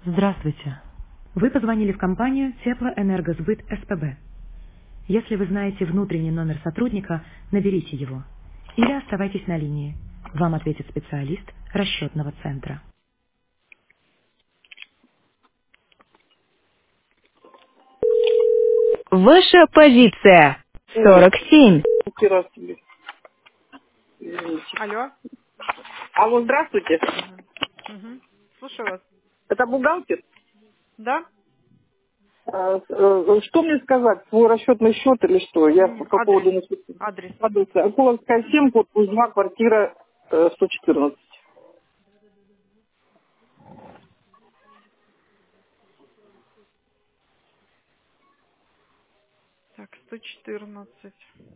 Здравствуйте. Вы позвонили в компанию Теплоэнергосбыт СПБ. Если вы знаете внутренний номер сотрудника, наберите его. Или оставайтесь на линии. Вам ответит специалист расчетного центра. Ваша позиция. О, 47. раз тебе. Извините. Алло. Алло, здравствуйте. Угу. Слушаю вас. Это бухгалтер? Да? Что мне сказать? Свой расчетный счет или что? Я по Адрес. поводу Адрес. адреса. Куловская 7, корпус 2, квартира 114. Так, 114.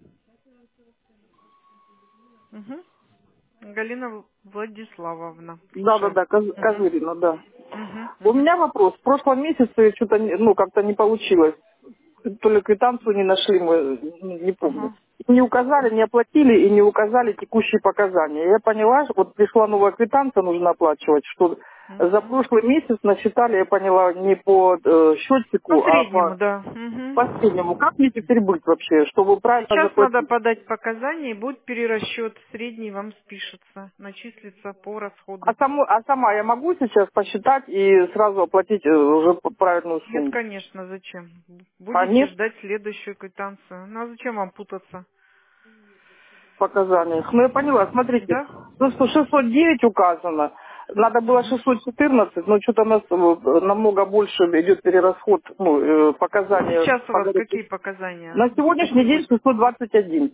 Угу. Галина Владиславовна. Слушаю. Да, Угу. Козырина, да. Угу. У Угу. меня вопрос. В прошлом месяце что-то, как-то не получилось. То ли квитанцию не нашли, мы не помню. Ага. Не указали, не оплатили и не указали текущие показания. Я поняла, что вот пришла новая квитанция, нужно оплачивать, что за Угу. прошлый месяц насчитали, я поняла, не по По счетчику, а среднему, по да. последнему. Угу. Как мне теперь быть вообще, чтобы правильно Сейчас надо заплатить? подать показания, и будет перерасчет. Средний вам спишется, начислится по расходу. А сама я могу сейчас посчитать и сразу оплатить уже правильную Нет, сумму? конечно, зачем? А Будете нет ждать следующую квитанцию. Ну а зачем вам путаться? в показаниях? Ну я поняла, смотрите, Да? ну что 609 указано, надо было Мгм. 614, но что-то у нас намного больше идет перерасход, показания Сейчас у по вас горячей. какие показания? На сегодняшний Какой день будет? 621.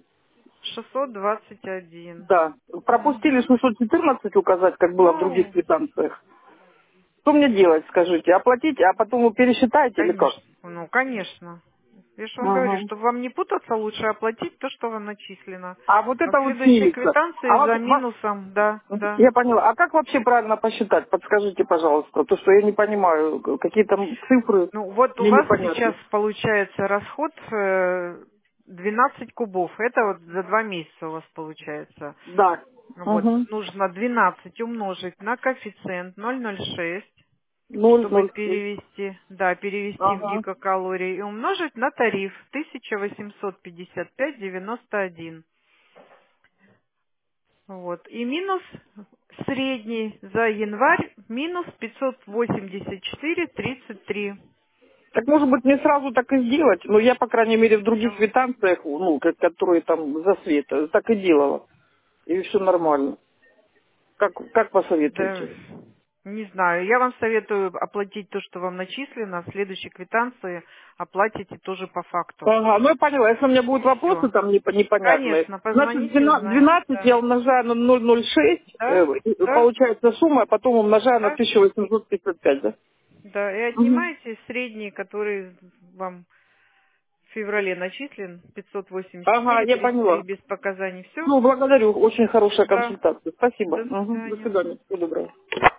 621. Да. Пропустили Угу. 614 указать, как было в других Ну, квитанциях. Что мне делать, скажите? Оплатить, а потом вы пересчитаете или как? конечно. Ну, конечно. Я же вам говорю, Ага. чтобы вам не путаться, лучше оплатить то, что вам начислено. А вот А в это вот следующей снимется. А квитанции вот, за минусом, да, да. я поняла. А как вообще правильно посчитать? Подскажите, пожалуйста. То, что я не понимаю, какие там цифры Ну, вот у мне вас сейчас непонятны. получается расход 12 кубов. Это вот за 2 месяца у вас получается. Да. Вот, Угу. нужно 12 умножить на коэффициент 0,06, чтобы 0,06. перевести, да, перевести в Ага. гигакалории, и умножить на тариф 1855,91. Вот. И минус средний за январь минус 584,33. Так может быть мне сразу так и сделать? Ну я, по крайней мере, в других Ну, квитанциях, которые там за свет, так и делала. И все нормально. Как да, посоветуете? не знаю. Я вам советую оплатить то, что вам начислено, а в следующей квитанции оплатите тоже по факту. Ага, ну я поняла. Если у меня будут вопросы Все. там непонятные, Конечно, значит позвоните, узнаете. 12 я Да. умножаю на 0,06, Да? и Да? получается сумма, а потом умножаю на Да? 1855, да? Да. И Угу. отнимаете средний, который вам в феврале начислен, Ага, я 584,33 поняла. без показаний. Все? Ну, благодарю, очень хорошая Да. консультация. Спасибо. До Угу. До свидания. свидания. Всего доброго.